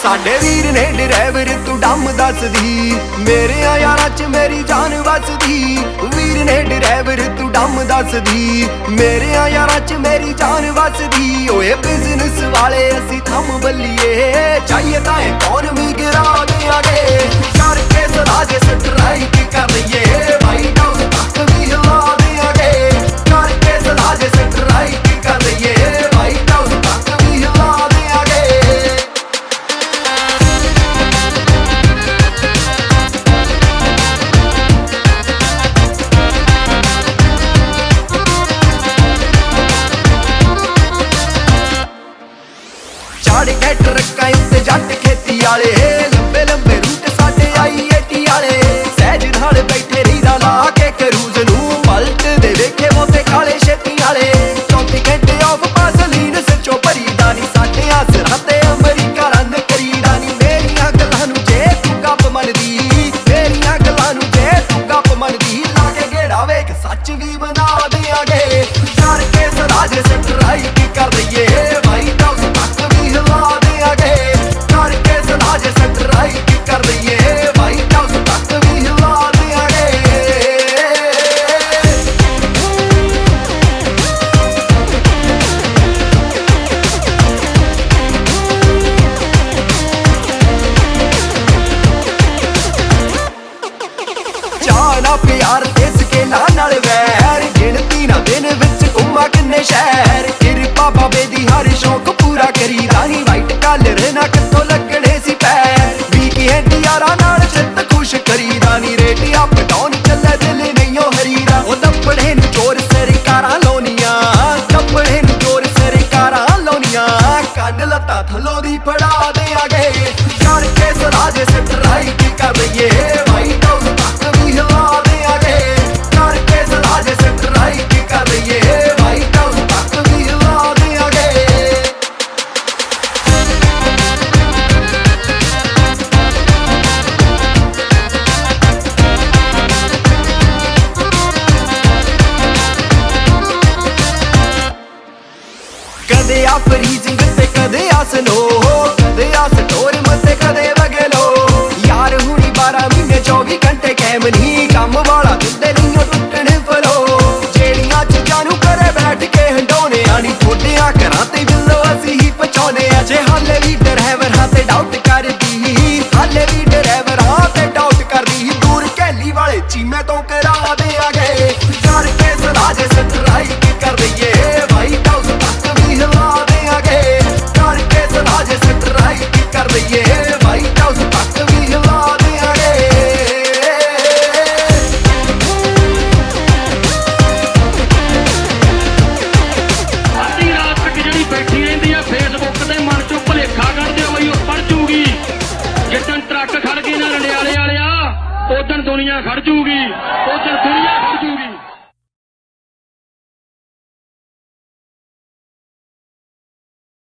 ਸਾਡੇ ਵੀਰ ਨੇ ਡਰਾਈਵਰ ਤੂੰ ਡੰਮ ਦੱਸਦੀ, ਮੇਰੇ ਯਾਰਾਂ ਚ ਮੇਰੀ ਜਾਨ ਵਸਦੀ। ਵੀਰ ਨੇ ਡਰਾਈਵਰ ਤੂੰ ਡੰਮ ਦੱਸਦੀ, ਮੇਰੇ ਯਾਰਾਂ ਚ ਮੇਰੀ ਜਾਨ ਵਸਦੀ। ਓਏ ਬਿਜ਼ਨਸ ਵਾਲੇ ਅਸੀਂ ਥੰਮ ਬੱਲੀਏ, ਚਾਹੀਏ ਤਾਂ ਇਕਨੋਮੀ ਗਿਰਾ ਦਿਆਂਗੇ। ਕਰਕੇ ਸਲਾਹ ਸਟਰਾਈਕ ਕਰ ਲਈਏ, ਵਾਈਟ ਹਾਊਸ ਤੱਕ ਵੀ ਹਿਲਾ ਦਿਆਂਗੇ। ਕਰਕੇ ਸਲਾਹ ਸਟਰਾਈਕ ਕਰ ਲਈਏ, ਵਾਈਟ ਹਾਊਸ ਤੱਕ ਵੀ ਹਿਲਾ ਦਿਆਂਗੇ। ਚੜ ਕੇ ਟਰੱਕਾਂ ਉੱਤੇ ਜੱਟ ਖੇਤੀ ਵਾਲੇ, ਲੰਬੇ ਲੰਬੇ ਰੂਟ ਸਾਡੇ IIT ਵਾਲੇ। ਸਹਿਜ ਨਾਲ ਬੈਠੇ ਰੀਦਾ ਲਾ ਕੇ ਕਰੂਜ਼ ਨੂੰ, ਪਲਟ ਦੇ ਵੇਖੇ ਮੋਤੇ ਕਾਲੇ ਛੇਤੀ ਵਾਲੇ। 34 ਘੰਟੇ ਆਫ ਪਾਸਲੀਨ ਸੱਚੋ ਭਰੀਦਾ ਨੀ, ਸਾਡੇ ਆਸਰਾਂ ਤੇ ਅਮਰੀਕਾ ਰਨ ਕਰੀਦਾ ਨੀ। ਮੇਰੀਆਂ ਗੱਲਾਂ ਨੂੰ ਜੇ ਤੂੰ ਗੱਪ ਮੰਨਦੀ, ਮੇਰੀਆਂ ਗੱਲਾਂ ਨੂੰ ਜੇ ਤੂੰ ਗੱਪ ਮੰਨਦੀ, ਲਾ ਕੇ ਗੇੜਾ ਵੇਖ ਸੱਚ ਵੀ ਬਣਾ ਦਿਆਂਗੇ। ਕਰਕੇ ਸਰਾਜ ਸਟਰਾਈਕ ਕਰ ਲਈਏ, ਵਾਈਟ ਹਾਊਸ ਤੱਕ ਵੀ ਹਿਲਾ ਦਿਆਂਗੇ। ਕਰਕੇ ਸਰਾਜ ਸਟਰਾਈਕ ਕਰ ਲਈਏ, ਵਾਈਟ ਹਾਊਸ ਤੱਕ ਵੀ ਹਿਲਾ ਦਿਆਂਗੇ। ਚਾਹ ਨਾ ਪਿਆਰ ਤੇ ਸਕੇਲਾਂ ਨਾਲ ਵੈਰ, ਗਿਣਤੀ ਨਾ ਦਿਨ ਵਿੱਚ ਘੁੰਮਾ ਕਿੰਨੇ ਸ਼ਹਿਰ। ਕਿਰਪਾ ਬਾਬੇ ਦੀ ਹਰ ਸ਼ੌਕ ਪੂਰਾ ਕਰੀਦਾ ਨੀ, ਵਾਈਟ ਕਾਲਰ ਨਾ ਕਿੱਥੋਂ ਲੱਗਣੇ ਸੀ ਪੈਰ। ਵੀਕਐਂਡ ਯਾਰਾਂ ਨਾਲ ਚਿੱਤ ਖੁਸ਼ ਕਰੀਦਾ ਨੀ, ਰੇਟ ਅਪ ਡਾਊਨ ਚੱਲੇ ਦਿਲ ਨਹੀਂ ਓ ਹਰੀਦਾ। ਉਹ ਦੱਬੜੇ ਨੂੰ ਚੋਰ ਸਰਕਾਰਾਂ ਲਾਉਣੀਆਂ, ਦੱਬੜੇ ਨੂੰ ਚੋਰ ਸਰਕਾਰਾਂ ਲਾਉਣੀਆਂ। ਕੰਨ ਲੱਤਾਂ ਥੱਲੋਂ ਦੀ ਫੜਾ ਦਿਆਂਗੇ। ਕਰਕੇ ਸਰਾਜ ਸਟਰਾਈਕ ਕਰ ਲਈਏ, ਵਾਈਟ ਹਾਊਸ ਤੱਕ ਵੀ ਹਿਲਾ ਦਿਆਂਗੇ। ਕਰਕੇ ਸਰਾਜ ਸਟਰਾਈਕ ਕਰ ਲਈਏ, ਵਾਈਟ ਹਾਊਸ ਤੱਕ ਵੀ ਹਿਲਾ ਦਿਆਂਗੇ। ਕਦੇ ਆ ਫਰੀਜ਼ਿੰਗ ਤੇ ਕਦੇ ਆ ਸਨੋ, ਕਦੇ ਆ ਸਟੋਰਮ ਤੇ ਕਦੇ ਵਗਲੋ। ਯਾਰ ਹੁਣੀ 12 ਮਹੀਨੇ 24 ਘੰਟੇ ਕੈਮ ਨਹੀਂ, ਕੰਮ ਵਾਲਾ ਦਿੰਦੇ ਨਹੀਂ ਉਹ ਟੁੱਟਣ ਫਲੋ। ਜਿਹੜੀਆਂ ਚੀਜ਼ਾਂ ਨੂੰ ਘਰੇ ਬੈਠ ਕੇ ਹੰਡਾਉਣੇ ਆ ਨੀ, ਥੋੜਿਆਂ ਘਰਾਂ ਤੇ ਬਿੱਲੋ ਅਸੀਂ ਹੀ ਪਹੁੰਚਾਉਣੇ ਆ। ਜੇ ਹਾਲੇ ਵੀ ਡਰਾਈਵਰ ਹਾਂ ਤੇ ਡਾਊਟ ਕਰਦੀ, ਹਾਲੇ ਵੀ ਡਰਾਈਵਰ ਹਾਂ ਤੇ ਡਾਊਟ ਕਰਦੀ, ਦੂਰ ਕੈਲੀ ਵਾਲੇ ਚੀਮੇ ਤੋਂ ਕਰਾ ਦਿਆਂਗੇ। ਕਰਕੇ ਸਰਾਜ ਸਟਰਾਈਕ ਕਰ ਲਈਏ, ਵਾਈਟ ਹਾਊਸ ਤੱਕ ਵੀ ਹਿਲਾ ਦਿਆਂਗੇ। ਕਰਕੇ ਸਰਾਜ ਸਟਰਾਈਕ ਕਰ ਲਈਏ, ਵਾਈਟ ਹਾਊਸ ਤੱਕ ਵੀ ਹਿਲਾ ਦਿਆਂਗੇ। ਅੱਧੀ ਰਾਤ ਤੱਕ ਜਿਹੜੀ ਬੈਠੀ ਰਹਿੰਦੀ ਆ ਫੇਸਬੁੱਕ ਤੇ, ਮਨ ਚੋਂ ਭੁਲੇਖਾ ਕੱਢ ਦਿਓ ਬਈ ਉਹ ਪੜ ਜੂਗੀ। ਜਿੱਦਣ ਟਰੱਕ ਖੜ ਗਏ ਨਾ ਰੰਡਿਆਲੇ ਵਾਲਿਆ, ਉਦਣ ਦੁਨੀਆ ਖੜ ਜੂਗੀ।